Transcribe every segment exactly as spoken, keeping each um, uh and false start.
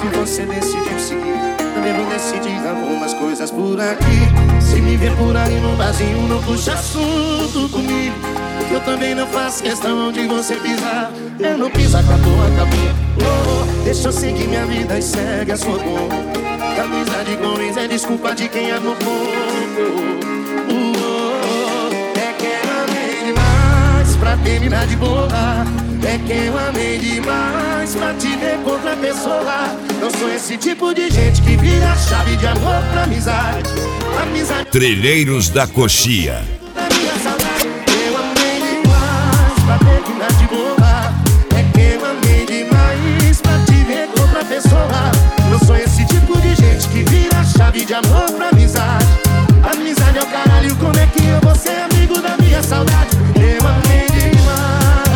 que você decidiu seguir. Também vou decidir algumas coisas por aqui. Se me ver por aí no barzinho, não puxa assunto comigo, que eu também não faço questão de você pisar. Eu não piso, acabou, acabou. Oh, deixa eu seguir minha vida e segue a sua dor. Amizade com ex é desculpa de quem amou pouco. Oh, é que eu amei demais pra terminar de boa. É que eu amei demais pra te ver com outra pessoa. Não sou esse tipo de gente que vira a chave de amor pra amizade. Amizade. Trilheiros da Coxia. Eu amei demais pra terminar de boa. É que eu amei demais pra te ver com outra pessoa. Não sou esse tipo de gente que vira a chave de amor pra amizade. Amizade é o caralho, como é que eu vou ser amigo da minha saudade? Eu amei demais.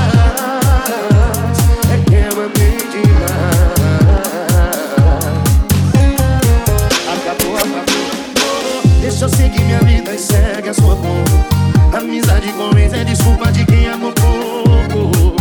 É que eu amei demais. Acabou, acabou. Deixa eu seguir minha vida e segue a sua dor. Amizade com ex é desculpa de quem amou pouco.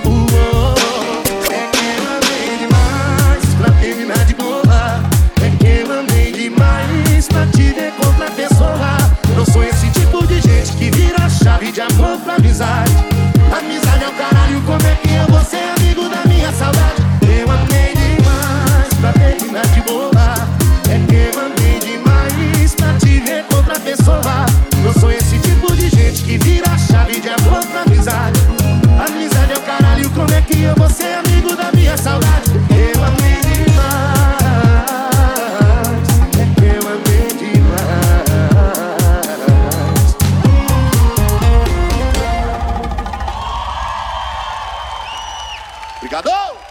É que eu amei demais pra terminar de boa. É que eu amei demais pra te ver com outra pessoa. Não sou esse tipo de gente que vira a chave de amor pra amizade. Amizade é o caralho, como é que eu vou ser amigo da minha saudade? Eu amei demais pra terminar de boa. É que eu amei demais pra te ver com outra pessoa. Não sou esse tipo de gente que vira a chave de amor pra amizade. Amizade é o caralho, como é que eu vou ser amigo da minha saudade? Eu amei demais. É que eu amei demais. Obrigado!